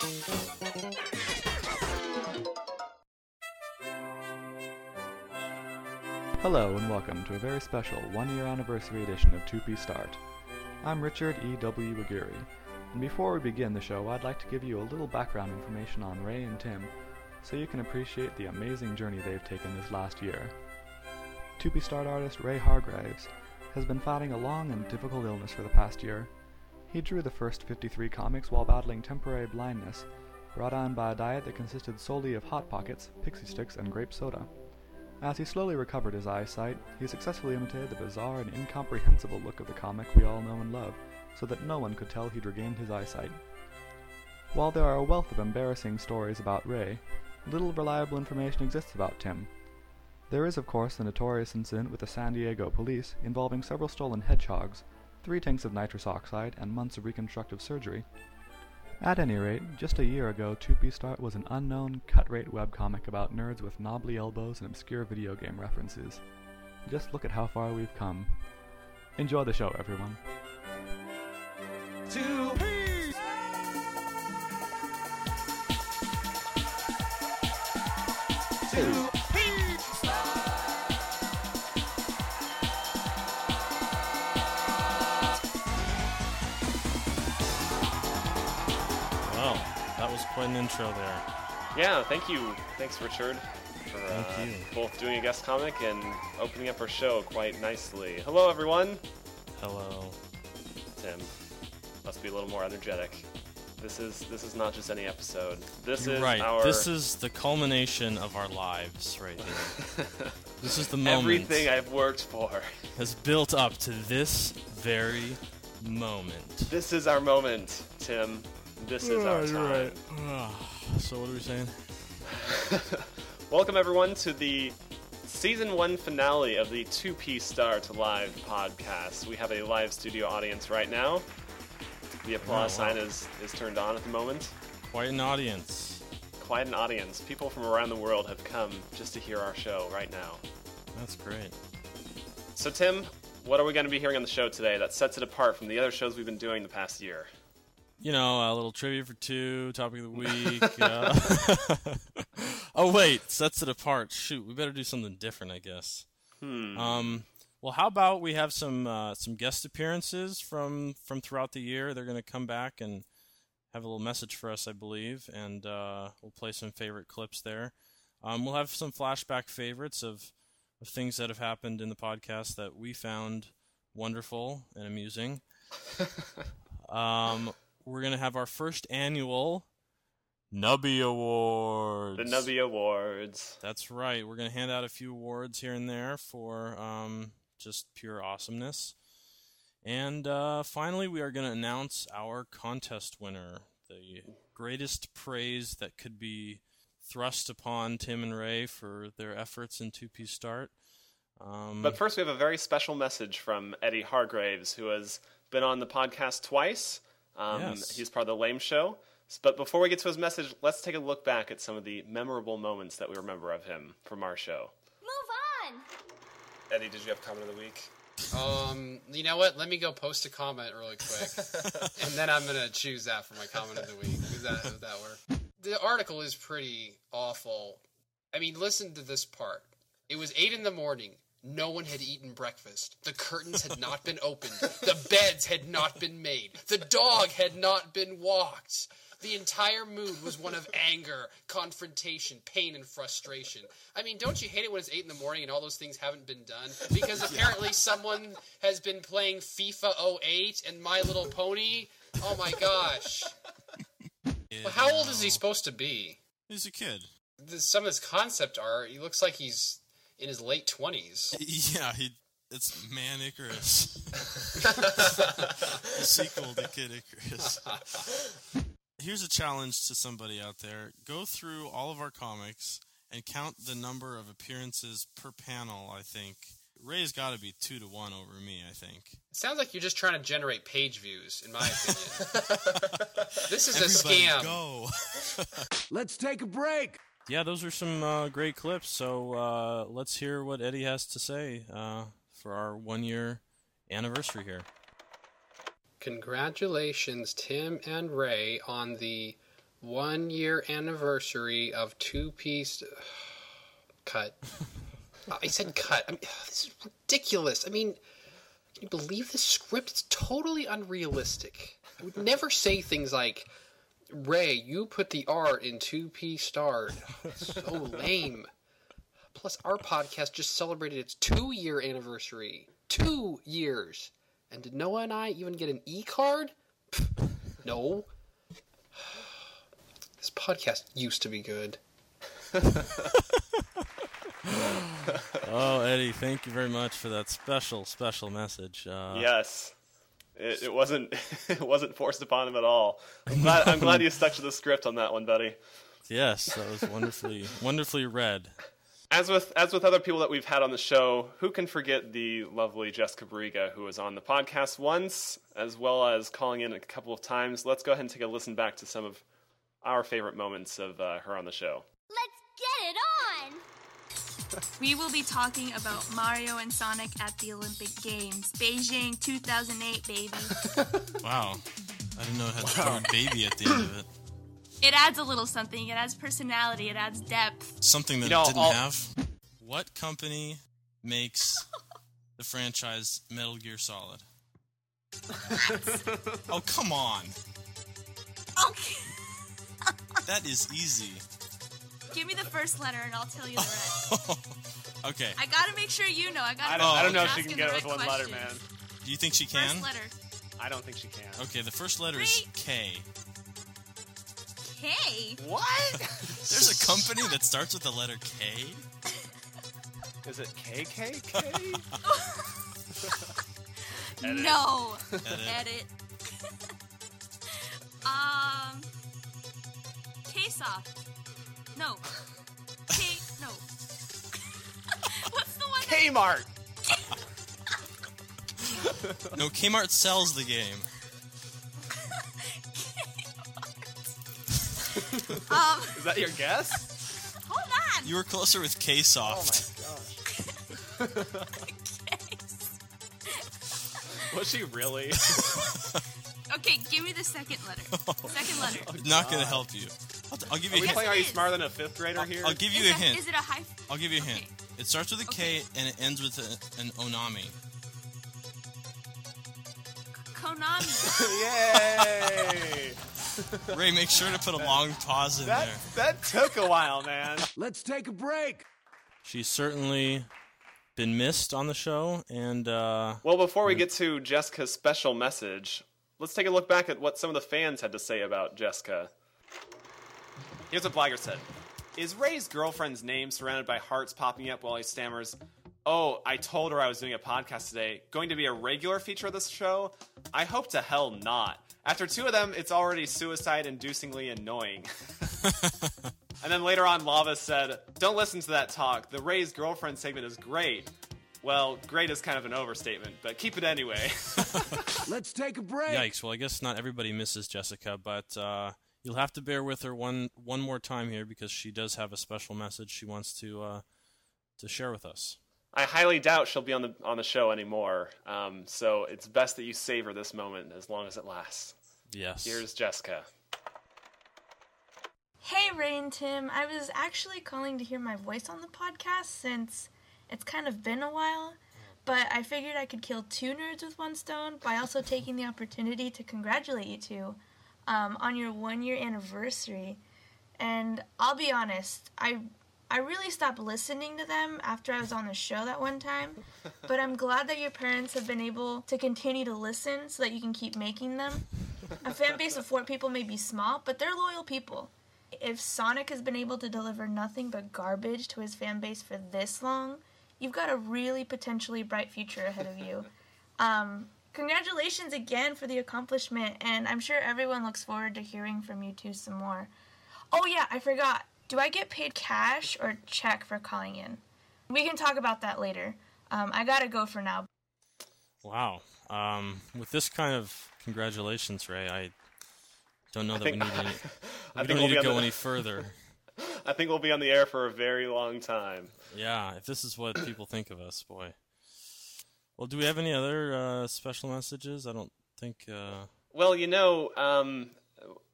Hello and welcome to a very special one-year anniversary edition of 2P Start. I'm Richard E.W. Aguirre, and before we begin the show I'd like to give you a little background information on Ray and Tim so you can appreciate the amazing journey they've taken this last year. 2P Start artist Ray Hargraves has been fighting a long and difficult illness for the past year. He drew the first 53 comics while battling temporary blindness, brought on by a diet that consisted solely of Hot Pockets, Pixie Sticks, and grape soda. As he slowly recovered his eyesight, he successfully imitated the bizarre and incomprehensible look of the comic we all know and love, so that no one could tell he'd regained his eyesight. While there are a wealth of embarrassing stories about Ray, little reliable information exists about Tim. There is, of course, the notorious incident with the San Diego police involving several stolen hedgehogs, 3 tanks of nitrous oxide, and months of reconstructive surgery. At any rate, just a year ago, 2P Start was an unknown, cut-rate webcomic about nerds with knobbly elbows and obscure video game references. Just look at how far we've come. Enjoy the show, everyone. 2P! That was quite an intro there. Yeah, thank you. Thanks, Richard, for Thank you. both doing a guest comic and opening up our show quite nicely. Hello, everyone. Hello. Tim, let's be a little more energetic. This is not just any episode. This You're is right. our... This is the culmination of our lives right here. This is the moment. Everything I've worked for has built up to this very moment. This is our moment, Tim. This is our time. Right. So what are we saying? Welcome, everyone, to the Season 1 finale of the 2P Start Live podcast. We have a live studio audience right now. The applause sign is turned on at the moment. Quite an audience. Quite an audience. People from around the world have come just to hear our show right now. That's great. So, Tim, what are we going to be hearing on the show today that sets it apart from the other shows we've been doing the past year? You know, a little trivia for 2, topic of the week. Oh, wait, sets it apart. Shoot, we better do something different, I guess. Well, how about we have some guest appearances from throughout the year? They're going to come back and have a little message for us, I believe, and we'll play some favorite clips there. We'll have some flashback favorites of things that have happened in the podcast that we found wonderful and amusing. We're going to have our first annual Nubby Awards. The Nubby Awards. That's right. We're going to hand out a few awards here and there for just pure awesomeness. And finally, we are going to announce our contest winner. The greatest praise that could be thrust upon Tim and Ray for their efforts in 2P Start. But first, we have a very special message from Eddie Hargraves, who has been on the podcast twice. Yes. He's part of the Lame Show. But before we get to his message, let's take a look back at some of the memorable moments that we remember of him from our show. Move on! Eddie, did you have comment of the week? You know what? Let me go post a comment really quick, and then I'm gonna choose that for my comment of the week. Would that work? The article is pretty awful. I mean, listen to this part. It was 8 a.m. No one had eaten breakfast. The curtains had not been opened. The beds had not been made. The dog had not been walked. The entire mood was one of anger, confrontation, pain, and frustration. I mean, don't you hate it when it's 8 a.m. and all those things haven't been done? Because apparently someone has been playing FIFA 08 and My Little Pony? Oh my gosh. Well, how old is he supposed to be? He's a kid. Some of his concept art, he looks like he's in his late 20s. Yeah, it's Man Icarus. The sequel to Kid Icarus. Here's a challenge to somebody out there. Go through all of our comics and count the number of appearances per panel, I think. Ray's got to be 2-1 over me, I think. It sounds like you're just trying to generate page views, in my opinion. This is Everybody a scam. Go. Let's take a break! Yeah, those are some great clips. So let's hear what Eddie has to say for our 1-year anniversary here. Congratulations, Tim and Ray, on the 1 year anniversary of two-piece... Cut. I said cut. I mean, this is ridiculous. I mean, can you believe this script? It's totally unrealistic. I would never say things like, Ray, you put the R in two-piece starred. It's so lame. Plus, our podcast just celebrated its 2-year anniversary. 2 years. And did Noah and I even get an E-card? No. This podcast used to be good. Oh, Eddie, thank you very much for that special message. Yes. It wasn't it wasn't forced upon him at all. I'm glad you stuck to the script on that one, buddy. Yes, that was wonderfully read. As with other people that we've had on the show, who can forget the lovely Jessica Barriga, who was on the podcast once, as well as calling in a couple of times. Let's go ahead and take a listen back to some of our favorite moments of her on the show. Let's get it on! We will be talking about Mario and Sonic at the Olympic Games. Beijing 2008, baby. Wow. I didn't know it had the word baby at the end of it. It adds a little something. It adds personality. It adds depth. Something that it didn't have. What company makes the franchise Metal Gear Solid? Oh, come on. Okay. That is easy. Give me the first letter and I'll tell you the rest. Okay. I gotta make sure you know. I don't know if she can get it with one letter, man. Do you think she can? First letter. I don't think she can. Okay, the first letter is K. K? What? There's a company that starts with the letter K? Is it KKK? No. Edit. K-Soft. No. No. What's the one? Kmart. No, Kmart sells the game. Is that your guess? Hold on. You were closer with K-Soft. Oh my gosh. Was she really? Okay, give me the second letter. Second letter. Not going to help you. I'll give you Are a we hint. playing Are You Smarter Than a Fifth Grader here? I'll give you a hint. Is it a hyphen? I'll give you a hint. Okay. It starts with a K Okay. and it ends with an Onami. Konami. Yay! Ray, make sure to put a long pause in there. That took a while, man. Let's take a break. She's certainly been missed on the show, and Well, before we get to Jessica's special message, let's take a look back at what some of the fans had to say about Jessica. Here's what Blagger said. Is Ray's girlfriend's name surrounded by hearts popping up while he stammers, "Oh, I told her I was doing a podcast today. Going to be a regular feature of this show? I hope to hell not. After 2 of them, it's already suicide-inducingly annoying." And then later on, Lava said, "Don't listen to that talk. The Ray's girlfriend segment is great." Well, great is kind of an overstatement, but keep it anyway. Let's take a break. yikes. Well, I guess not everybody misses Jessica, but you'll have to bear with her one more time here because she does have a special message she wants to share with us. I highly doubt she'll be on the show anymore, so it's best that you savor this moment as long as it lasts. Yes. Here's Jessica. Hey, Ray and Tim. I was actually calling to hear my voice on the podcast since it's kind of been a while, but I figured I could kill 2 nerds with one stone by also taking the opportunity to congratulate you two on your 1-year anniversary. And I'll be honest, I really stopped listening to them after I was on the show that one time, but I'm glad that your parents have been able to continue to listen so that you can keep making them. A fan base of 4 people may be small, but they're loyal people. If Sonic has been able to deliver nothing but garbage to his fan base for this long, you've got a really potentially bright future ahead of you. Congratulations again for the accomplishment, and I'm sure everyone looks forward to hearing from you two some more. Oh yeah, I forgot. Do I get paid cash or check for calling in? We can talk about that later. I gotta go for now. Wow. With this kind of congratulations, Ray, I don't know that we need to go any further. I think we'll be on the air for a very long time. Yeah, if this is what people think of us, boy. Well, do we have any other special messages? I don't think... Well,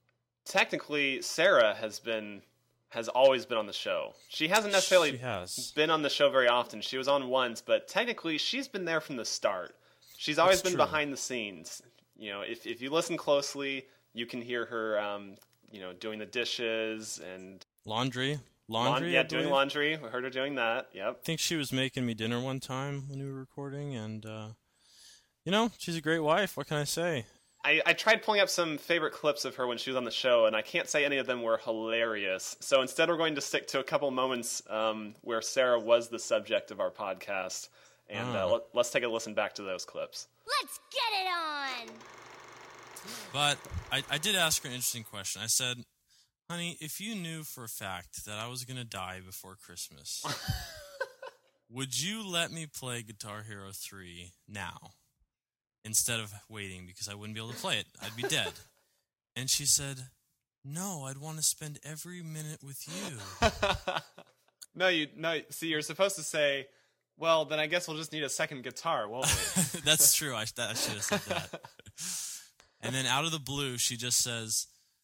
technically Sarah has always been on the show. She hasn't necessarily been on the show very often. She was on once, but technically she's been there from the start. She's always been behind the scenes. You know, if you listen closely, you can hear her, doing the dishes and laundry. Doing laundry. We heard her doing that. Yep. I think she was making me dinner one time when we were recording, and she's a great wife. What can I say? I tried pulling up some favorite clips of her when she was on the show, and I can't say any of them were hilarious. So instead, we're going to stick to a couple moments where Sarah was the subject of our podcast, and let's take a listen back to those clips. Let's get it on! But I did ask her an interesting question. I said, honey, if you knew for a fact that I was going to die before Christmas, would you let me play Guitar Hero 3 now instead of waiting because I wouldn't be able to play it? I'd be dead. And she said, no, I'd want to spend every minute with you. No, see, you're supposed to say, well, then I guess we'll just need a second guitar, won't we? That's true. I should have said that. And then out of the blue, she just says,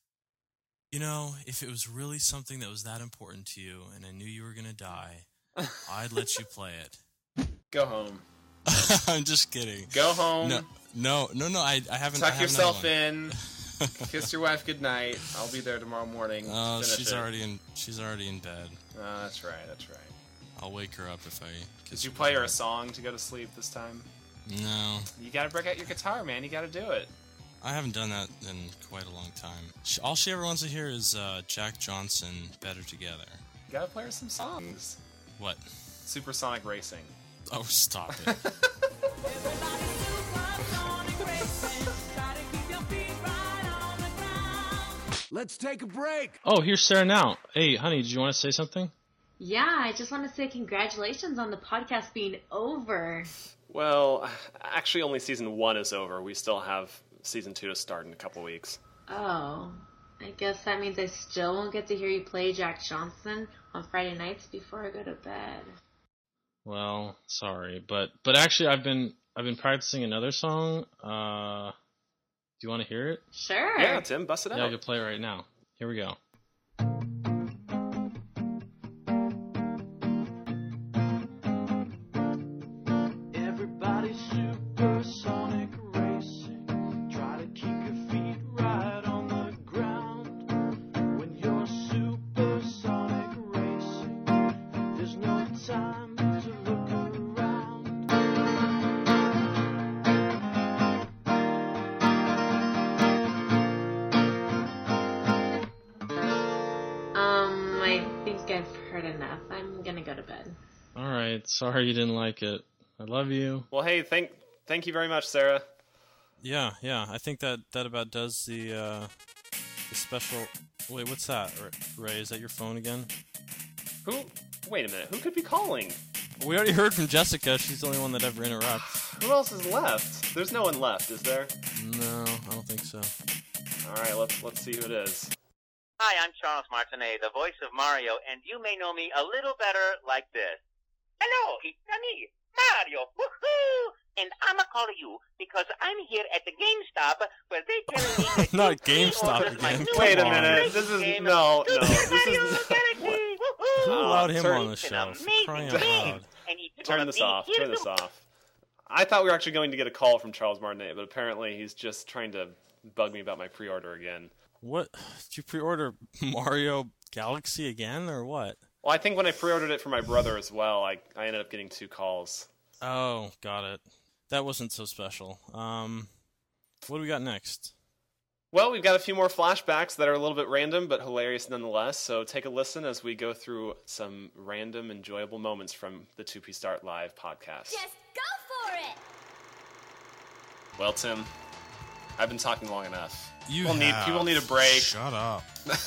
if it was really something that was that important to you and I knew you were going to die, I'd let you play it. Go home. I'm just kidding. Go home. No, I haven't. Tuck yourself in. Kiss your wife goodnight. I'll be there tomorrow morning. Oh, she's already in bed. Oh, that's right. I'll wake her up if I kiss. Did you play her a song to go to sleep this time? No. You gotta break out your guitar, man. You gotta do it. I haven't done that in quite a long time. All she ever wants to hear is Jack Johnson, Better Together. You gotta play her some songs. What? Supersonic Racing. Oh, stop it. Let's take a break. Oh, here's Sarah now. Hey, honey, did you want to say something? Yeah, I just want to say congratulations on the podcast being over. Well, actually only season 1 is over. We still have season 2 to start in a couple weeks. Oh, I guess that means I still won't get to hear you play Jack Johnson on Friday nights before I go to bed. Well, sorry, but actually I've been practicing another song. Do you want to hear it? Sure. Yeah, Tim, bust it out. Yeah, I can play it right now. Here we go. Everybody's supersonic racing. Try to keep your feet right on the ground. When you're supersonic racing, there's no time to look around. I think I've heard enough. I'm gonna go to bed. All right. Sorry you didn't like it. I love you. Well, hey, thank you very much, Sarah. Yeah. I think that about does the special. Wait, what's that? Ray, is that your phone again? Who? Wait a minute. Who could be calling? We already heard from Jessica. She's the only one that ever interrupts. Who else is left? There's no one left, is there? No, I don't think so. All right, let's see who it is. Hi, I'm Charles Martinet, the voice of Mario, and you may know me a little better like this. Hello, it's me, Mario. Woohoo! And I'ma call you because I'm here at the GameStop where they tell me that Not GameStop again. Wait a minute. This is no. This is. Who allowed him on the show? amazing Crying out loud. Turn this off. I thought we were actually going to get a call from Charles Martinet, but apparently he's just trying to bug me about my pre-order again. What? Did you pre-order Mario Galaxy again, or what? Well, I think when I pre-ordered it for my brother as well, I ended up getting 2 calls. Oh, got it. That wasn't so special. What do we got next? Well, we've got a few more flashbacks that are a little bit random, but hilarious nonetheless, so take a listen as we go through some random, enjoyable moments from the 2P Start Live podcast. Just go for it! Well, Tim, I've been talking long enough. People need a break. Shut up.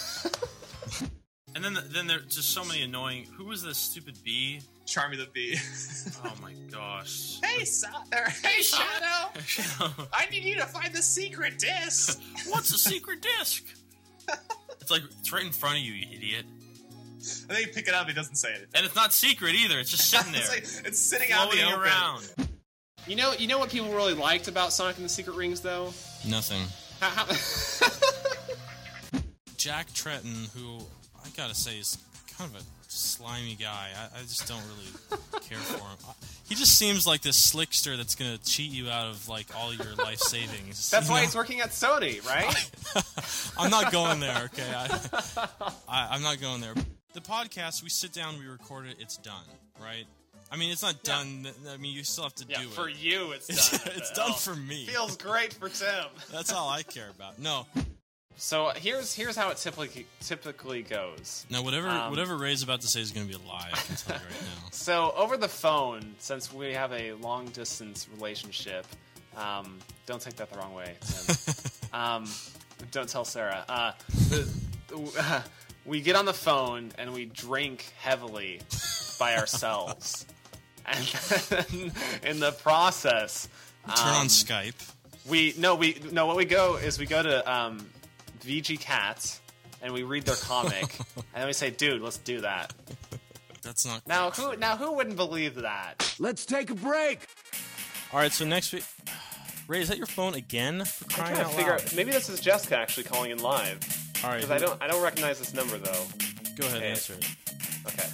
And then there's just so many annoying. Who was this stupid bee? Charmy the Bee. Oh my gosh. Hey, Shadow! I need you to find the secret disc! What's a secret disc? It's right in front of you, you idiot. And then you pick it up, it doesn't say anything. And it's not secret either. It's just sitting there. It's sitting out in the open. Around. You know what people really liked about Sonic and the Secret Rings, though? Nothing. Jack Tretton, who I gotta say is kind of a slimy guy. I just don't really care for him. He just seems like this slickster that's gonna cheat you out of like all your life savings. That's why he's working at Sony, right? I'm not going there. Okay, I'm not going there. The podcast, we sit down, we record it, it's done, right? I mean, it's not done. I mean, you still have to do it. For you, it's done. It's done for me. Feels great for Tim. That's all I care about. No. So here's how it typically goes. Now, whatever Ray's about to say is going to be a lie. I can tell you right now. So over the phone, since we have a long distance relationship, don't take that the wrong way, Tim. Don't tell Sarah. We get on the phone and we drink heavily by ourselves, and then in the process, turn on Skype. What we go to VG Cats and we read their comic, and then we say, "Dude, let's do that." That's not now. Who wouldn't believe that? Let's take a break. All right, so next week, Ray, is that your phone again? For I'm crying trying to out figure loud. out. Maybe this is Jessica actually calling in live. All right, because I don't recognize this number though. Go ahead, answer it. Okay.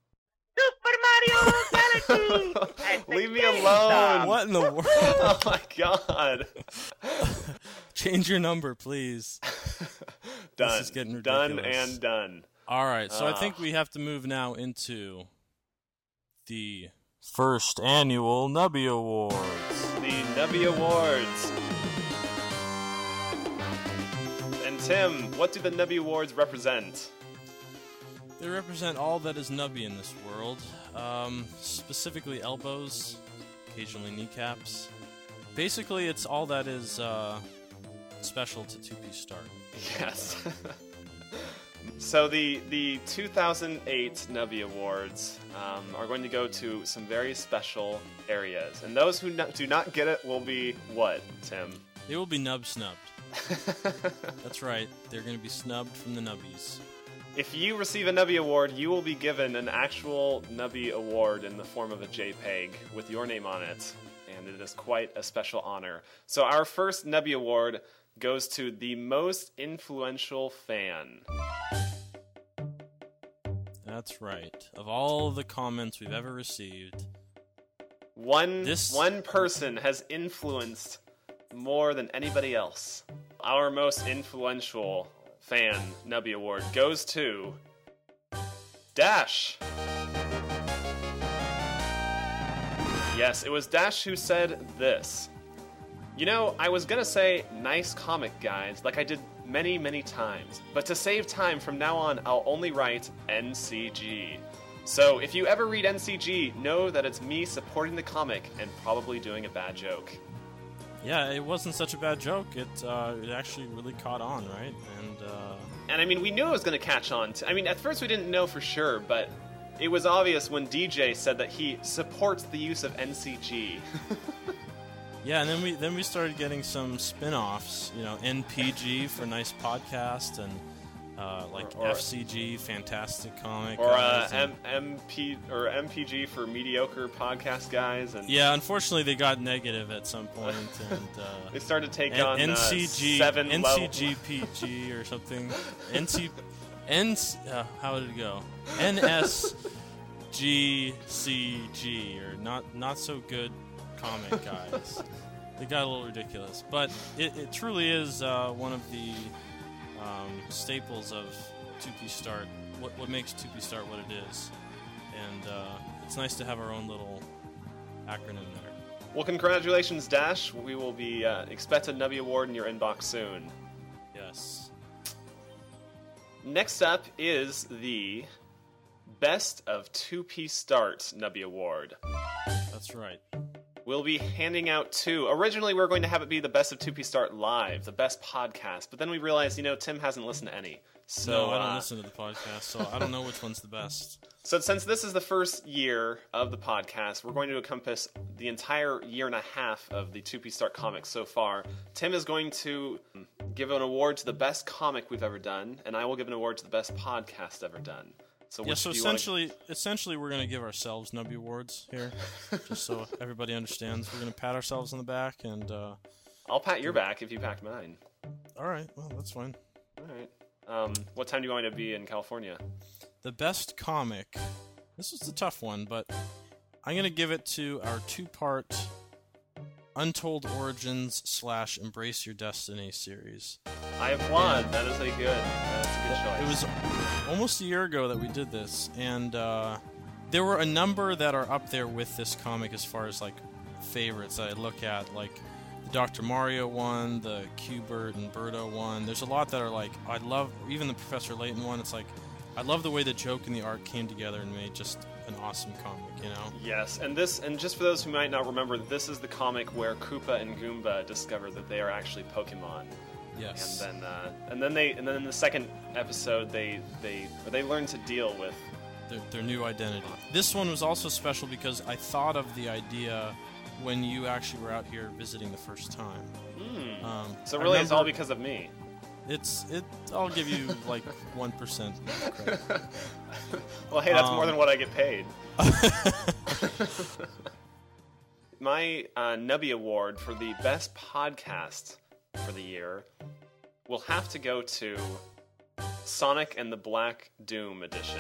Super Mario Galaxy! Leave me alone. What in the world? Oh my god. Change your number, please. Done. This is getting ridiculous. Done and done. All right, so I think we have to move now into the first annual Nubby Awards. The Nubby Awards. And Tim, what do the Nubby Awards represent? They represent all that is nubby in this world, specifically elbows, occasionally kneecaps. Basically, it's all that is special to 2P Start. Yes. So the 2008 Nubby Awards are going to go to some very special areas. And those who do not get it will be what, Tim? They will be nub-snubbed. That's right. They're going to be snubbed from the nubbies. If you receive a Nubby Award, you will be given an actual Nubby Award in the form of a JPEG with your name on it. And it is quite a special honor. So our first Nubby Award goes to the most influential fan. That's right. Of all the comments we've ever received, one person has influenced more than anybody else. Our most influential fan Nubby Award goes to Dash. Yes, it was Dash who said this. You know, I was gonna say nice comic, guys, like I did many, many times, but to save time from now on, I'll only write NCG. So if you ever read NCG, know that it's me supporting the comic and probably doing a bad joke. Yeah, it wasn't such a bad joke. It actually really caught on, right? And I mean, we knew it was going to catch on. I mean, at first we didn't know for sure, but it was obvious when DJ said that he supports the use of NCG. Yeah, and then we started getting some spin-offs, you know, NPG for Nice Podcast, and or FCG, Fantastic Comic, or MPG for Mediocre Podcast Guys, and yeah, unfortunately they got negative at some point, and they started to take on NCG, 7 NCGPG or something, how did it go? NSGCG or not so good comic guys. They got a little ridiculous, but it truly is one of the staples of 2P Start, what makes 2P Start what it is, and it's nice to have our own little acronym there. Well, congratulations, Dash. We will be expect a Nubby Award in your inbox soon. Yes. Next up is the Best of 2P Start Nubby Award. That's right. We'll be handing out two. Originally, we were going to have it be the Best of 2P Start Live, the best podcast, but then we realized, Tim hasn't listened to any. So, no, I don't listen to the podcast, so I don't know which one's the best. So since this is the first year of the podcast, we're going to encompass the entire year and a half of the 2P Start comics so far. Tim is going to give an award to the best comic we've ever done, and I will give an award to the best podcast ever done. So yeah, so essentially we're going to give ourselves Nubby Awards here, just so everybody understands. We're going to pat ourselves on the back, and I'll pat your back if you pat mine. All right, well, that's fine. All right. What time do you want to be in California? The best comic. This was a tough one, but I'm going to give it to our two-part Untold Origins / Embrace Your Destiny series. I applaud. That's a good choice. It was almost a year ago that we did this, and there were a number that are up there with this comic as far as like favorites that I look at, like the Dr. Mario one, the Q-Bert and Birdo one. There's a lot that are like, I love, even the Professor Layton one. It's like, I love the way the joke and the art came together and made just an awesome comic, you know? Yes, and just for those who might not remember, this is the comic where Koopa and Goomba discover that they are actually Pokemon. Yes. And then in the second episode they learn to deal with their new identity. This one was also special because I thought of the idea when you actually were out here visiting the first time. So really, it's all because of me. I'll give you like 1% credit. Well, hey, that's more than what I get paid. My Nubby Award for the best podcast for the year will have to go to Sonic and the Black Doom edition.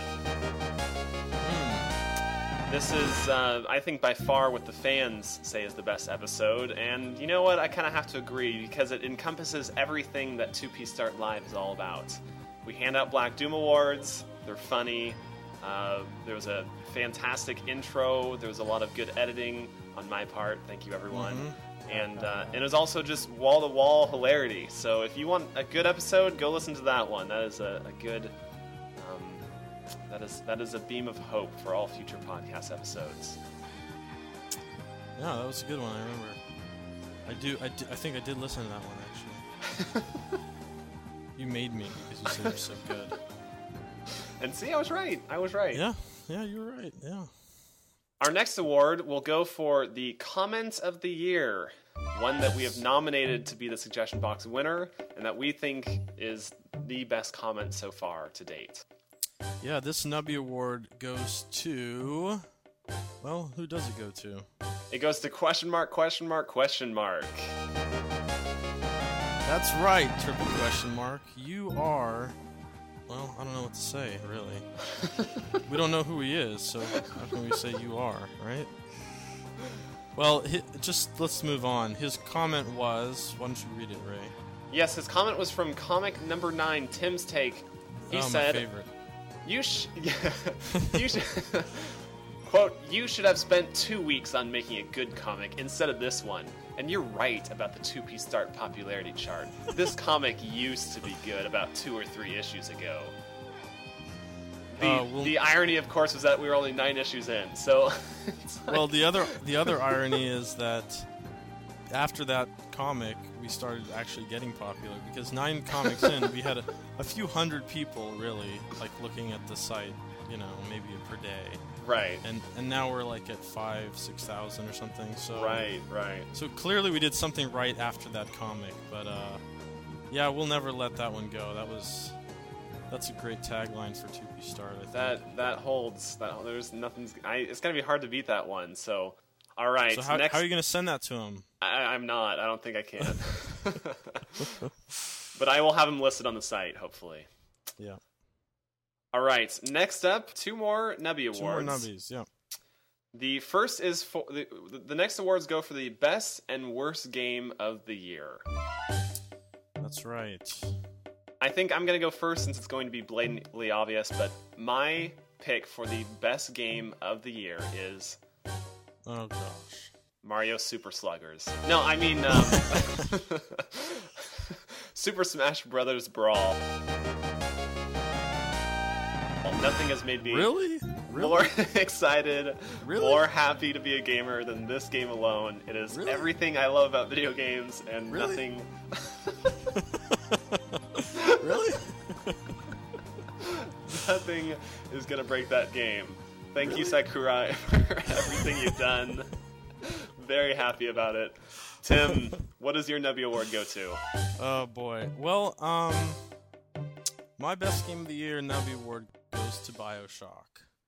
This is, I think, by far what the fans say is the best episode, and you know what? I kind of have to agree, because it encompasses everything that 2P Start Live is all about. We hand out Black Doom Awards, they're funny, there was a fantastic intro, there was a lot of good editing on my part, thank you everyone, and it was also just wall-to-wall hilarity, so if you want a good episode, go listen to that one. That is a good... That is a beam of hope for all future podcast episodes. Yeah, that was a good one. I remember. I think I did listen to that one actually. You made me because you said it was so good. And see, I was right. Yeah, you were right. Yeah. Our next award will go for the Comment of the Year, one that we have nominated to be the suggestion box winner, and that we think is the best comment so far to date. Yeah, this Nubby Award goes to... Well, who does it go to? It goes to question mark. That's right, triple question mark. You are... Well, I don't know what to say, really. We don't know who he is, so how can we say you are, right? Well, just let's move on. His comment was... Why don't you read it, Ray? Yes, his comment was from comic number 9, Tim's Take. He said... My favorite. You should, quote, you should have spent 2 weeks on making a good comic instead of this one. And you're right about the 2P Start popularity chart. This comic used to be good about 2 or 3 issues ago. The irony, of course, was that we were only 9 issues in, so... Well, the other irony is that after that comic, we started actually getting popular, because 9 comics in, we had a few hundred people, really, like, looking at the site, you know, maybe per day. Right. And now we're, like, at 5,000-6,000 or something, so... Right. So clearly we did something right after that comic, but, yeah, we'll never let that one go. That's a great tagline for 2P Start, I think. That holds. There's nothing... it's gonna be hard to beat that one, so... Alright, so how are you gonna send that to him? I'm not. I don't think I can. But I will have him listed on the site, hopefully. Yeah. All right. Next up, 2 more Nubby Awards. 2 more Nubbies, yeah. The first is for the next awards go for the best and worst game of the year. That's right. I think I'm going to go first since it's going to be blatantly obvious, but my pick for the best game of the year is... Oh, gosh. Mario Super Sluggers. No, I mean... Super Smash Brothers Brawl. Nothing has made me more excited, more happy to be a gamer than this game alone. It is everything I love about video games, and nothing... Really? Nothing is going to break that game. Thank you, Sakurai, for everything you've done. Very happy about it. Tim, what does your Nubby Award go to? Oh, boy. Well, my best game of the year Nubby Award goes to BioShock.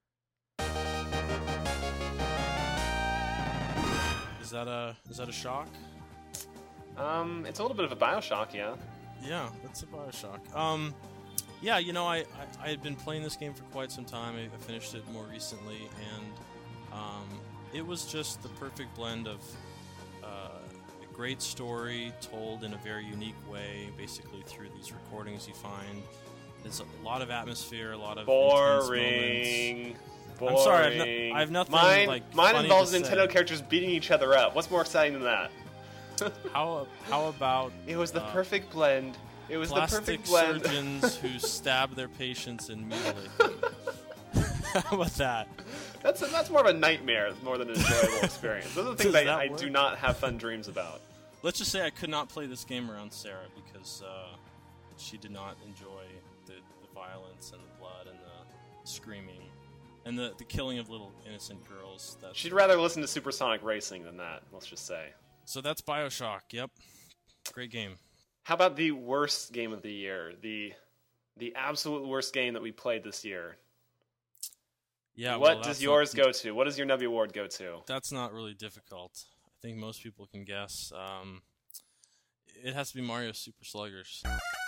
Is that a shock? It's a little bit of a BioShock, yeah. Yeah, it's a BioShock. Yeah, you know, I had been playing this game for quite some time. I finished it more recently, and it was just the perfect blend of a great story told in a very unique way, basically through these recordings you find. There's a lot of atmosphere, a lot of intense moments. Boring. I'm sorry, I have nothing Mine funny involves to Nintendo say. characters beating each other up. What's more exciting than that? How about It was the perfect blend. It was the plastic perfect blend. surgeons who stab their patients and mutilate them? How about that? That's more of a nightmare more than an enjoyable experience. Those are the things Does that I work? do not have fun dreams about. Let's just say I could not play this game around Sarah because she did not enjoy the violence and the blood and the screaming and the killing of little innocent girls. She'd rather listen to Supersonic Racing than that, let's just say. So that's BioShock, yep. Great game. How about the worst game of the year? The absolute worst game that we played this year. Yeah. What well, does that's yours not, go to? What does your Nubby Award go to? That's not really difficult. I think most people can guess. It has to be Mario Super Sluggers.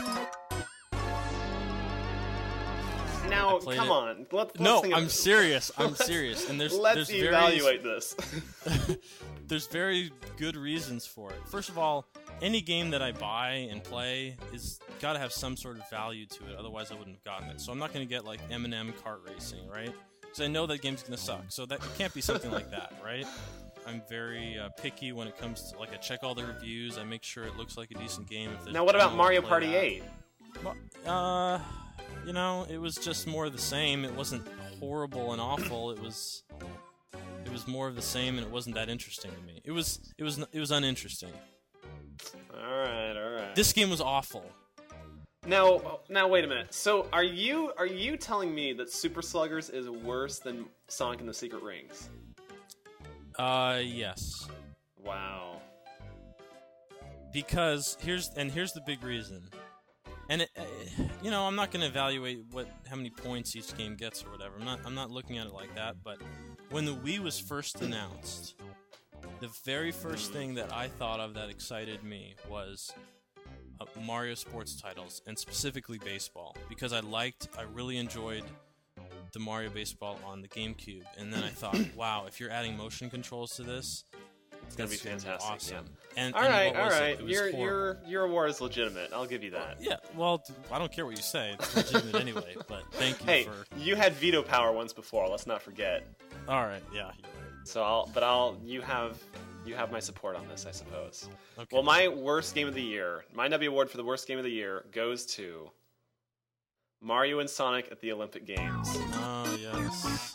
Now, played come it. on. Let's No, think I'm serious. I'm serious. And let's evaluate this. There's very good reasons for it. First of all, any game that I buy and play is got to have some sort of value to it. Otherwise, I wouldn't have gotten it. So I'm not going to get like M&M kart racing, right? Because I know that game's going to suck. So that it can't be something like that, right? I'm very picky when it comes to, like, I check all the reviews. I make sure it looks like a decent game. If Now, what about no, Mario play Party that. 8? You know, it was just more of the same. It wasn't horrible and awful. It was more of the same, and it wasn't that interesting to me. It was uninteresting. All right. This game was awful. Now, wait a minute. So, are you telling me that Super Sluggers is worse than Sonic and the Secret Rings? Yes. Wow. Because here's the big reason. And you know, I'm not going to evaluate how many points each game gets or whatever. I'm not looking at it like that. But when the Wii was first announced, the very first thing that I thought of that excited me was Mario sports titles, and specifically baseball, because I really enjoyed the Mario baseball on the GameCube. And then I thought, wow, if you're adding motion controls to this, it's gonna be fantastic. Awesome. Yeah. And all right. It was horrible. Your award is legitimate. I'll give you that. Yeah. Well, I don't care what you say. It's legitimate anyway. But thank you. Hey, you had veto power once before. Let's not forget. All right. Yeah. You're right. So you have my support on this, I suppose. Okay. Well, my worst game of the year, my Nubby Award for the worst game of the year goes to Mario and Sonic at the Olympic Games. Oh yes.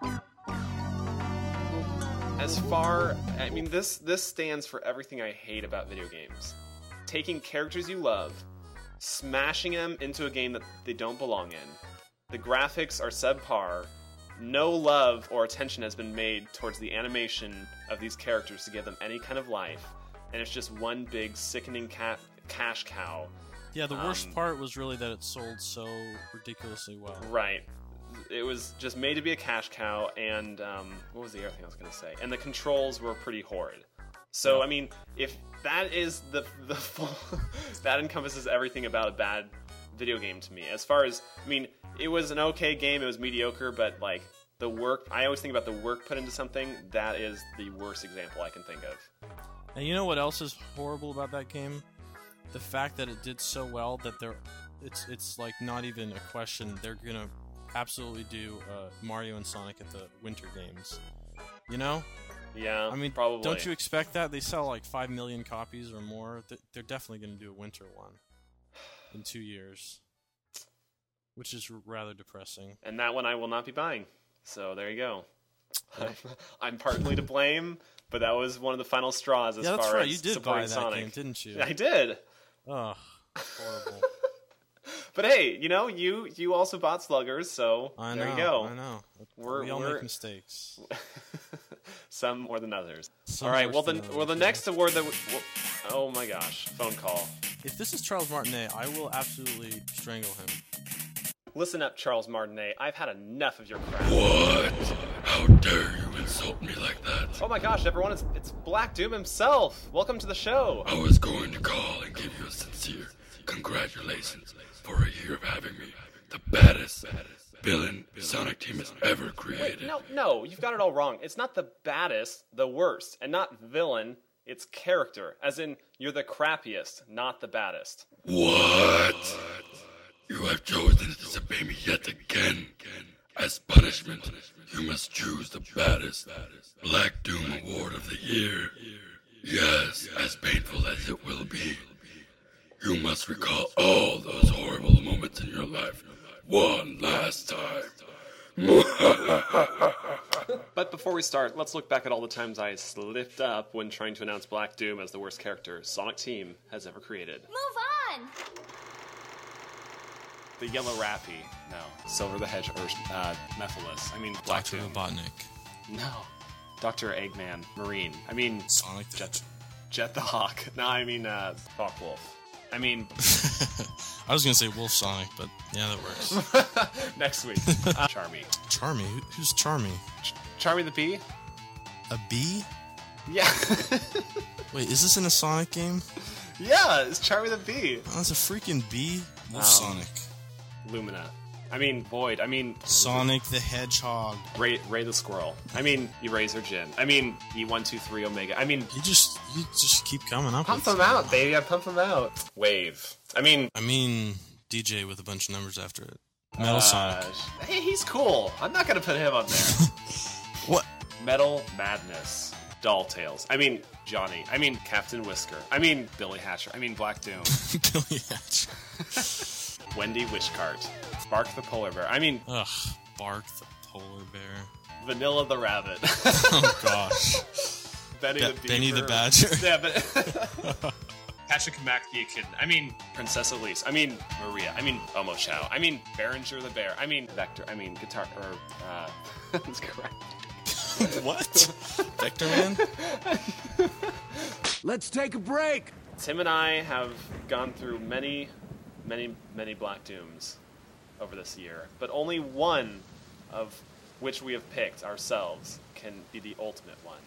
This stands for everything I hate about video games. Taking characters you love, smashing them into a game that they don't belong in. The graphics are subpar. No love or attention has been made towards the animation of these characters to give them any kind of life. And it's just one big sickening cash cow. Yeah, the worst part was really that it sold so ridiculously well. Right. It was just made to be a cash cow, and what was the other thing I was going to say? And the controls were pretty horrid. So, I mean, if that is the full... that encompasses everything about a bad video game to me. As far as, I mean, it was an okay game, it was mediocre, but, like, the work... I always think about the work put into something. That is the worst example I can think of. And you know what else is horrible about that game? The fact that it did so well that it's like not even a question. They're gonna absolutely do Mario and Sonic at the Winter Games. You know? Yeah, I mean, probably. Don't you expect that? They sell like 5 million copies or more. They're definitely going to do a winter one in 2 years, which is rather depressing. And that one I will not be buying. So there you go. I'm partly to blame, but that was one of the final straws as far as you did supporting buy that Sonic. game, didn't you? I did. Oh, horrible. But hey, you know, you also bought Sluggers, so there you go. I know. We all make mistakes. Some more than others. Some all right. worse Well, than others, the next award that oh my gosh, phone call. If this is Charles Martinet, I will absolutely strangle him. Listen up, Charles Martinet. I've had enough of your crap. What? How dare you insult me like that? Oh my gosh, everyone! It's Black Doom himself. Welcome to the show. I was going to call and give you a sincere congratulations for a year of having me the baddest villain Sonic Team has ever created. Wait, no, you've got it all wrong. It's not the baddest, the worst, and not villain. It's character, as in you're the crappiest, not the baddest. What? You have chosen to disobey me yet again. As punishment, you must choose the baddest Black Doom Award of the year. Yes, as painful as it will be. You must recall all those horrible moments in your life one last time. But before we start, let's look back at all the times I slipped up when trying to announce Black Doom as the worst character Sonic Team has ever created. Move on! The Yellow Rappy. No. Silver the Hedge, Mephiles. I mean, Black Dr. Doom. Robotnik. No. Dr. Eggman. Marine. I mean... Sonic the Jet the Hawk. No, I mean, Hawk Wolf. I mean... I was going to say Wolf Sonic, but yeah, that works. Next week. Charmy. Charmy? Who's Charmy? Charmy the Bee? A bee? Yeah. Wait, is this in a Sonic game? Yeah, it's Charmy the Bee. Oh, that's a freaking bee? Wolf Sonic. Lumina. I mean, Void. I mean... Sonic the Hedgehog. Ray the Squirrel. I mean, Eraser Jin. I mean, E123 Omega. I mean... You just keep coming up Pump with them out, baby. I pump them out. Wave. I mean, DJ with a bunch of numbers after it. Metal Sonic. Hey, he's cool. I'm not going to put him on there. What? Metal Madness. Doll Tales. I mean, Johnny. I mean, Captain Whisker. I mean, Billy Hatcher. I mean, Black Doom. Billy Hatcher. Wendy Witchcart. Bark the Polar Bear. I mean... Ugh, Bark the Polar Bear. Vanilla the Rabbit. Oh, gosh. Benny the Beaver. Benny the Badger. Yeah, but... Patrick Mac the Echidna. I mean... Princess Elise. I mean, Maria. I mean, Omo Chow. I mean, Behringer the Bear. I mean, Vector. I mean, Guitar... That's correct. What? Vector Man? Let's take a break. Tim and I have gone through many Black Dooms over this year, but only one of which we have picked ourselves can be the ultimate one.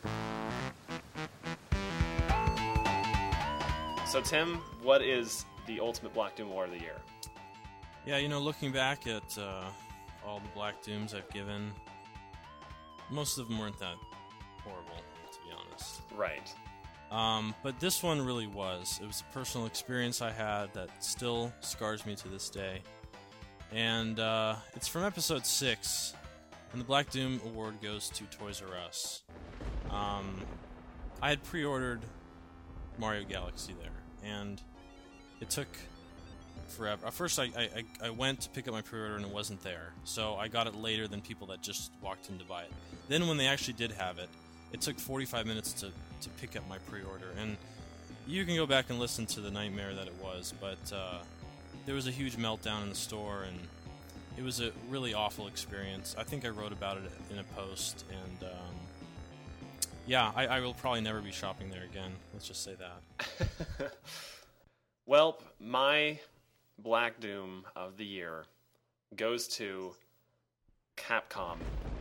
So Tim, what is the ultimate Black Doom Award of the year? Yeah, looking back at all the Black Dooms I've given, most of them weren't that horrible, to be honest. Right. But this one really was. It was a personal experience I had that still scars me to this day. And it's from episode 6, and the Black Doom Award goes to Toys R Us. I had pre-ordered Mario Galaxy there, and it took forever. At first, I went to pick up my pre-order, and it wasn't there. So I got it later than people that just walked in to buy it. Then when they actually did have it, it took 45 minutes to pick up my pre-order, and you can go back and listen to the nightmare that it was, but there was a huge meltdown in the store, and it was a really awful experience. I think I wrote about it in a post, and yeah, I will probably never be shopping there again. Let's just say that. Well, my Black Doom of the year goes to Capcom.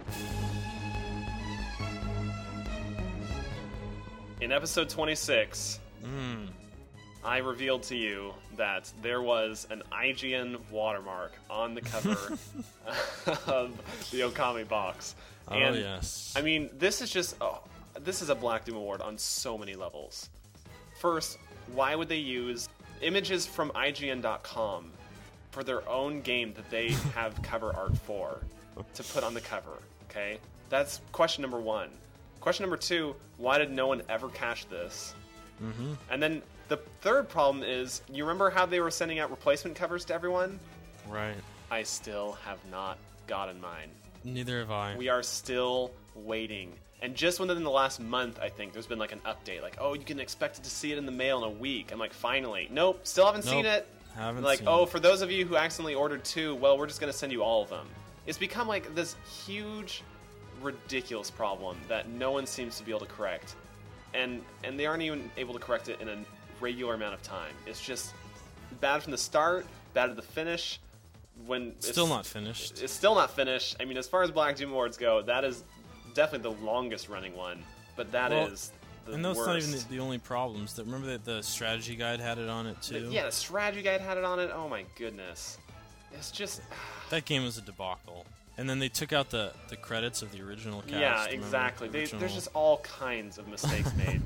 In episode 26, I revealed to you that there was an IGN watermark on the cover of the Okami box. And, oh, yes. I mean, this is just... this is a Black Doom Award on so many levels. First, why would they use images from IGN.com for their own game that they have cover art for to put on the cover, okay? That's question number one. Question number two, why did no one ever catch this? Mm-hmm. And then the third problem is, you remember how they were sending out replacement covers to everyone? Right. I still have not gotten mine. Neither have I. We are still waiting. And just within the last month, I think, there's been like an update. Like, oh, you can expect to see it in the mail in a week. I'm like, finally. Nope, still haven't seen it. Haven't like, seen oh, it. For those of you who accidentally ordered 2, well, we're just going to send you all of them. It's become like this huge, ridiculous problem that no one seems to be able to correct. And they aren't even able to correct it in a regular amount of time. It's just bad from the start, bad at the finish. Still not finished. It's still not finished. I mean, as far as Black Doom Awards go, that is definitely the longest running one, but that is the and those worst. not even the only problems. Remember that the strategy guide had it on it too? Yeah, the strategy guide had it on it. Oh my goodness. It's just... That game was a debacle. And then they took out the credits of the original cast. Yeah, exactly. There's just all kinds of mistakes made.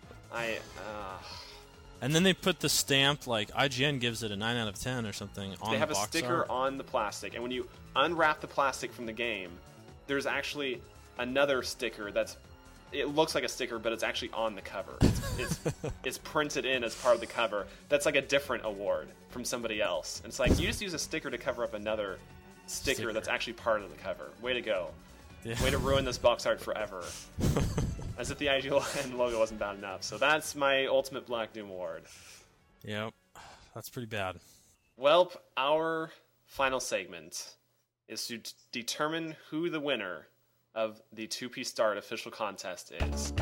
And then they put the stamp, like, IGN gives it a 9 out of 10 or something on the box art. They have a sticker on the plastic, and when you unwrap the plastic from the game, there's actually another sticker it looks like a sticker, but it's actually on the cover. It's printed in as part of the cover. That's like a different award from somebody else. And it's like, you just use a sticker to cover up another sticker that's actually part of the cover. Way to go. Yeah. Way to ruin this box art forever. As if the IGN logo wasn't bad enough. So that's my ultimate Black Doom award. Yep. That's pretty bad. Well, our final segment is to determine who the winner of the 2P Start official contest is.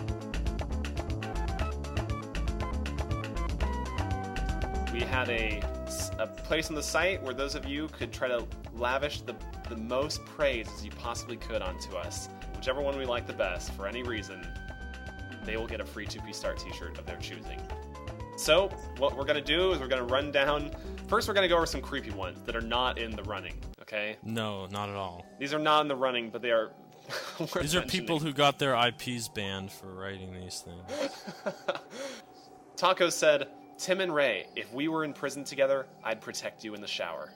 We had a place on the site where those of you could try to lavish the most praise as you possibly could onto us. Whichever one we like the best, for any reason, they will get a free 2P Start t-shirt of their choosing. So, what we're going to do is we're going to run down... First, we're going to go over some creepy ones that are not in the running, okay? No, not at all. These are not in the running, but they are... These are people who got their IPs banned for writing these things. Taco said, Tim and Ray, if we were in prison together, I'd protect you in the shower.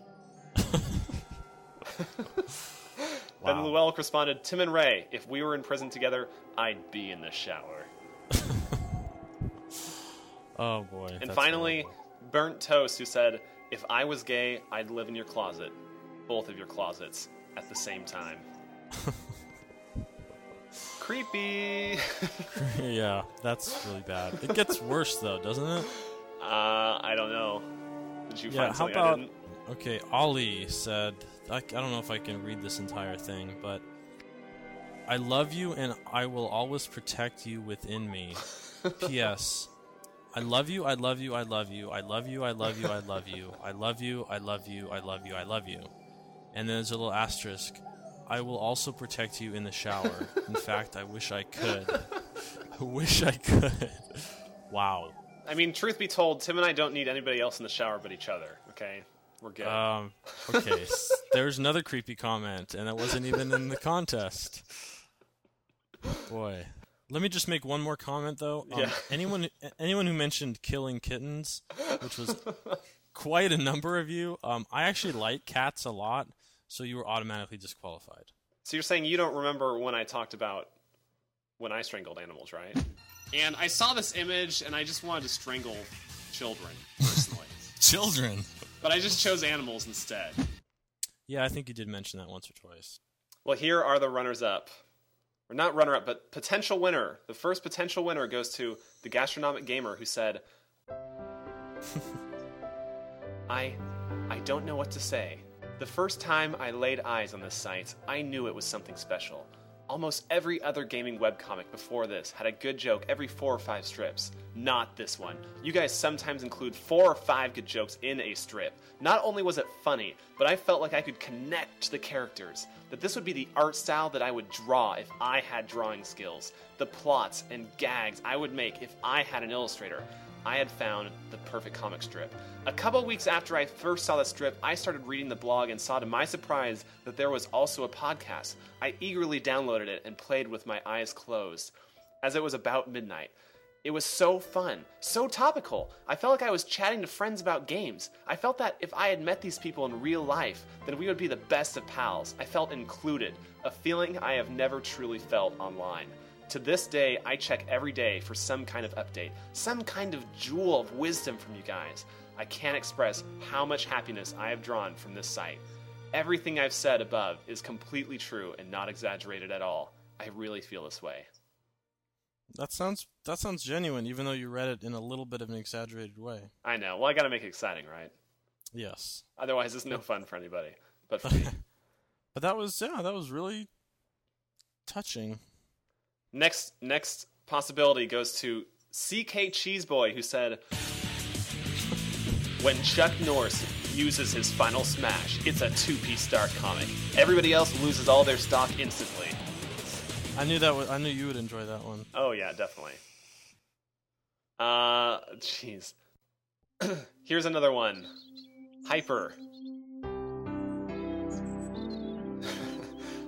Wow. Then Llewellyn responded, Tim and Ray, if we were in prison together, I'd be in the shower. Oh boy. And finally, horrible. Burnt Toast, who said, if I was gay, I'd live in your closet. Both of your closets at the same time. Creepy. Yeah, that's really bad. It gets worse though, doesn't it? I don't know. Did you find something I didn't? Okay, Ollie said, I don't know if I can read this entire thing, but I love you and I will always protect you within me. P.S. I love you, I love you, I love you, I love you, I love you, I love you, I love you, I love you, I love you, I love you. And then there's a little asterisk. I will also protect you in the shower. In fact, I wish I could. I wish I could. Wow. I mean, truth be told, Tim and I don't need anybody else in the shower but each other, okay? We're good. Okay, there's another creepy comment, and that wasn't even in the contest. Boy. Let me just make one more comment, though. Yeah. Anyone who mentioned killing kittens, which was quite a number of you, I actually like cats a lot, so you were automatically disqualified. So you're saying you don't remember when I talked about when I strangled animals, right? And I saw this image, and I just wanted to strangle children, personally. Children? But I just chose animals instead. Yeah, I think you did mention that once or twice. Well, here are the runners-up. Or not runner-up, but potential winner. The first potential winner goes to the Gastronomic Gamer, who said, I don't know what to say. The first time I laid eyes on this site, I knew it was something special. Almost every other gaming webcomic before this had a good joke every 4 or 5 strips. Not this one. You guys sometimes include 4 or 5 good jokes in a strip. Not only was it funny, but I felt like I could connect to the characters. That this would be the art style that I would draw if I had drawing skills. The plots and gags I would make if I had an illustrator. I had found the perfect comic strip. A couple weeks after I first saw the strip, I started reading the blog and saw to my surprise that there was also a podcast. I eagerly downloaded it and played with my eyes closed, as it was about midnight. It was so fun, so topical. I felt like I was chatting to friends about games. I felt that if I had met these people in real life, then we would be the best of pals. I felt included, a feeling I have never truly felt online. To this day, I check every day for some kind of update, some kind of jewel of wisdom from you guys. I can't express how much happiness I have drawn from this site. Everything I've said above is completely true and not exaggerated at all. I really feel this way. That sounds genuine, even though you read it in a little bit of an exaggerated way. I know. Well, I gotta make it exciting, right? Yes. Otherwise, it's no fun for anybody. But for me. But that was really touching. Next possibility goes to CK Cheeseboy, who said, when Chuck Norris uses his final smash, it's a 2P Start comic. Everybody else loses all their stock instantly. I knew you would enjoy that one. Oh yeah, definitely. Jeez. Here's another one. Hyper.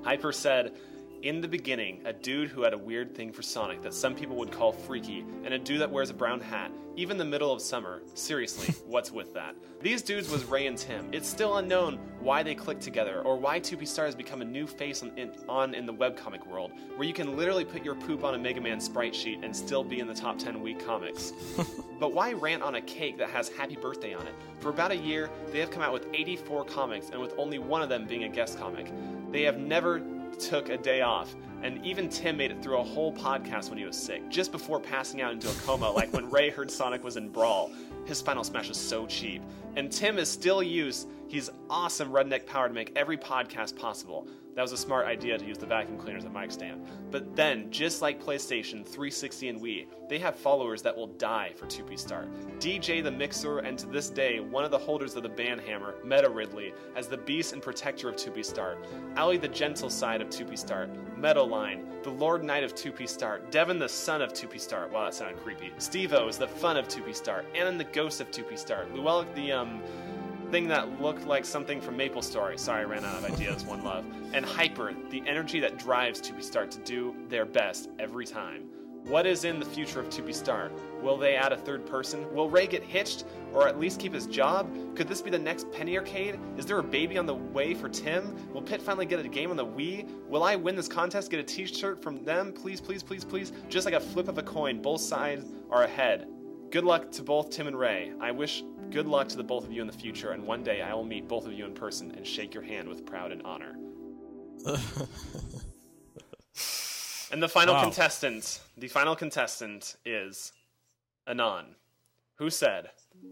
Hyper said, "In the beginning, a dude who had a weird thing for Sonic that some people would call freaky, and a dude that wears a brown hat, even the middle of summer. Seriously, what's with that? These dudes was Ray and Tim. It's still unknown why they clicked together, or why 2P Star has become a new face in the webcomic world, where you can literally put your poop on a Mega Man sprite sheet and still be in the top 10 week comics. But why rant on a cake that has Happy Birthday on it? For about a year, they have come out with 84 comics, and with only one of them being a guest comic. They have never took a day off, and even Tim made it through a whole podcast when he was sick, just before passing out into a coma, like when Ray heard Sonic was in Brawl. His Final Smash is so cheap. And Tim is still used his awesome redneck power to make every podcast possible. That was a smart idea to use the vacuum cleaner as a mic stand. But then, just like PlayStation, 360, and Wii, they have followers that will die for 2P Start. DJ the Mixer, and to this day, one of the holders of the band hammer, Meta Ridley, as the beast and protector of 2P Start. Ali the gentle side of 2P Start. Meadowline, the Lord Knight of 2P Start. Devin the son of 2P Start. Wow, that sounded creepy. Steve-O is the fun of 2P Start. Anon the ghost of 2P Start. Llewellyn the, thing that looked like something from Maple Story. Sorry, I ran out of ideas. One love. And Hyper, the energy that drives 2P Start to do their best every time. What is in the future of 2P Start? Will they add a third person? Will Ray get hitched, or at least keep his job? Could this be the next Penny Arcade? Is there a baby on the way for Tim? Will Pit finally get a game on the Wii? Will I win this contest, get a t-shirt from them? Please, please, please, please. Just like a flip of a coin, both sides are ahead. Good luck to both Tim and Ray. I wish good luck to the both of you in the future, and one day I will meet both of you in person and shake your hand with pride and honor. And the final contestant is Anon, who said,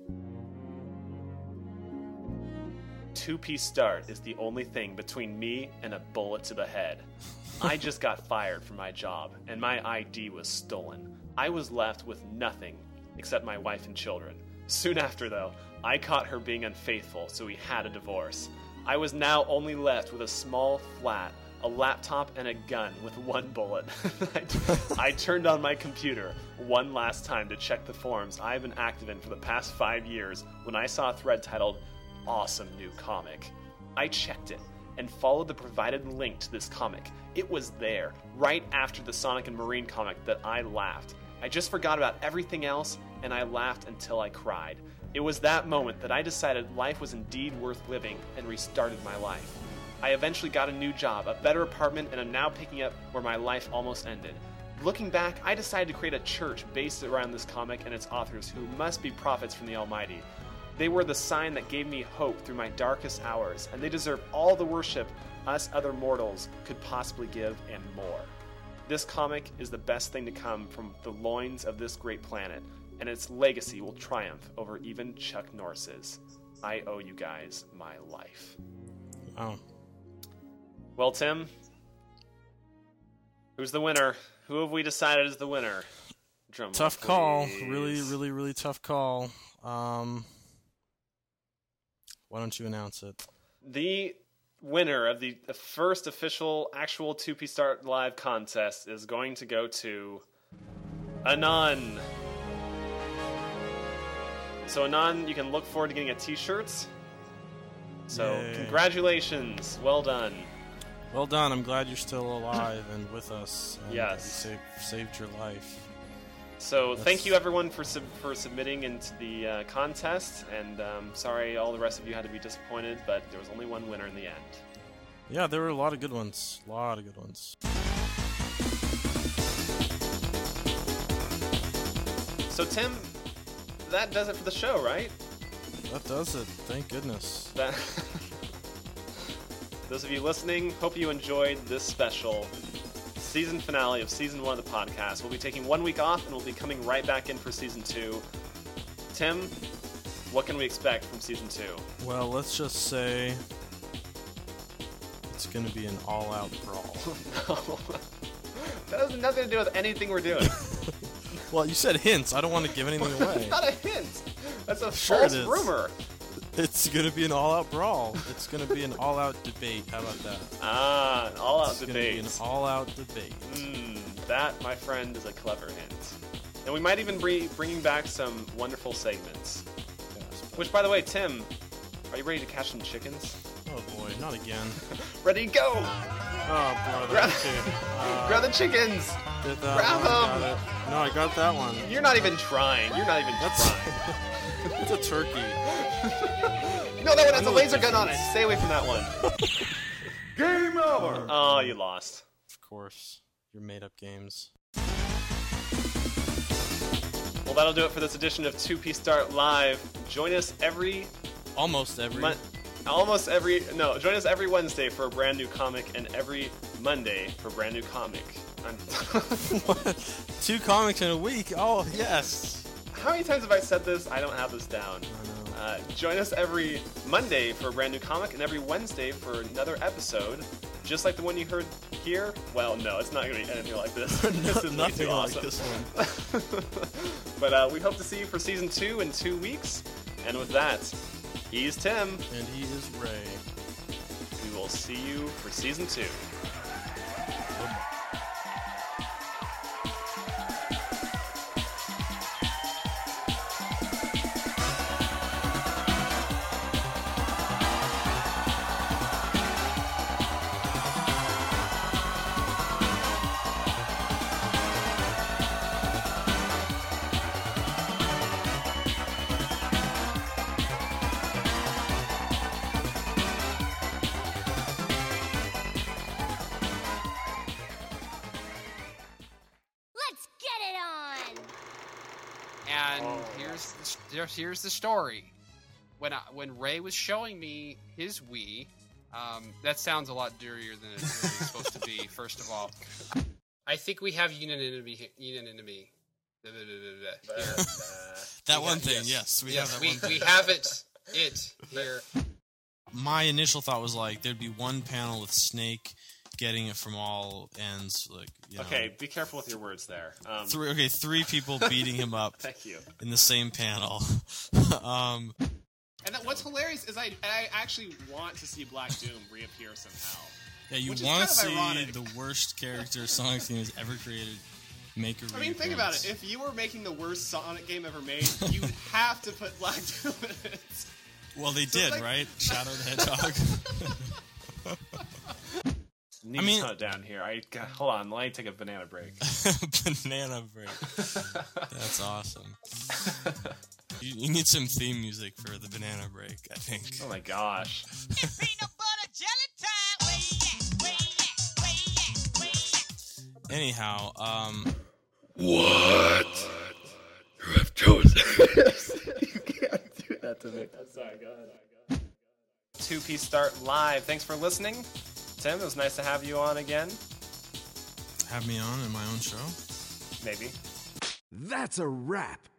2P Start is the only thing between me and a bullet to the head. I just got fired from my job, and my ID was stolen. I was left with nothing except my wife and children. Soon after, though, I caught her being unfaithful, so we had a divorce. I was now only left with a small flat, a laptop, and a gun with one bullet. I turned on my computer one last time to check the forums I've been active in for the past 5 years when I saw a thread titled, "Awesome New Comic." I checked it and followed the provided link to this comic. It was there, right after the Sonic and Marine comic, that I laughed. I just forgot about everything else, and I laughed until I cried. It was that moment that I decided life was indeed worth living and restarted my life. I eventually got a new job, a better apartment, and am now picking up where my life almost ended. Looking back, I decided to create a church based around this comic and its authors, who must be prophets from the Almighty. They were the sign that gave me hope through my darkest hours, and they deserve all the worship us other mortals could possibly give and more. This comic is the best thing to come from the loins of this great planet, and its legacy will triumph over even Chuck Norris's. I owe you guys my life. Oh. Well, Tim, who's the winner? Who have we decided is the winner? Drum tough roll, call. please. Really, really, really tough call. Why don't you announce it? The winner of the first official actual 2P Start Live contest is going to go to Anon. So Anon, you can look forward to getting a t-shirt. So Yay. Congratulations. Well done. Well done. I'm glad you're still alive and with us. And Yes. You saved your life. So thank you everyone for submitting into the contest, and sorry all the rest of you had to be disappointed, but there was only one winner in the end. Yeah, there were a lot of good ones. A lot of good ones. So Tim, that does it for the show, right? That does it. Thank goodness. Those of you listening, hope you enjoyed this special season finale of Season 1 of the podcast. We'll be taking 1 week off, and we'll be coming right back in for Season 2. Tim, what can we expect from Season 2? Well, let's just say it's going to be an all-out brawl. No. That has nothing to do with anything we're doing. Well, you said hints. I don't want to give anything away. Not a hint. That's a Sure false it is. rumor. It's going to be an all-out brawl. It's going to be an all-out debate. How about that? Ah, an all-out debate. It's going to be an all-out debate. That, my friend, is a clever hint. And we might even be bringing back some wonderful segments. Which, by the way, Tim, are you ready to catch some chickens? Oh boy, not again. Ready, go! Oh, Grab, brother. grab the chickens. Did that Grab one, them. got it. No, I got that one. You're not even trying. You're not even trying. It's a turkey. No, that one has a laser gun on it. Stay away from that one. Game over. Oh, you lost. Of course. Your made-up games. Well, that'll do it for this edition of 2P Start Live. Join us Almost every. Join us every Wednesday for a brand new comic and every Monday for a brand new comic. What? 2 comics in a week? Oh, yes. How many times have I said this? I don't have this down. Join us every Monday for a brand new comic and every Wednesday for another episode. Just like the one you heard here. Well, no, it's not going to be anything like this. This is way too awesome. This one. But we hope to see you for Season 2 in 2 weeks. And with that, he's Tim. And he is Ray. We will see you for Season 2. Let's get it on! And here's the story. When Ray was showing me his Wii, that sounds a lot dirtier than it really is supposed to be. First of all, I think we have unanimity. That one thing, yes. We have that one thing. We have it here. My initial thought was like there'd be one panel with Snake getting it from all ends, like you know. Okay, be careful with your words there. 3 people beating him up. Thank you. In the same panel. And what's hilarious is I actually want to see Black Doom reappear somehow. Yeah, you which is want kind to of see ironic. the worst character Sonic Team has ever created make a I mean, think about it. If you were making the worst Sonic game ever made, you'd have to put Black Doom in it. Well, they So, did, like- right? Shadow the Hedgehog. Need to tone it down here. Hold on, let me take a banana break. Banana break. That's awesome. You need some theme music for the banana break, I think. Oh my gosh. Anyhow, What? You have chosen. You can't do that to me. I'm sorry, go ahead. 2P Start Live. Thanks for listening. Tim, it was nice to have you on again. Have me on in my own show? Maybe. That's a wrap.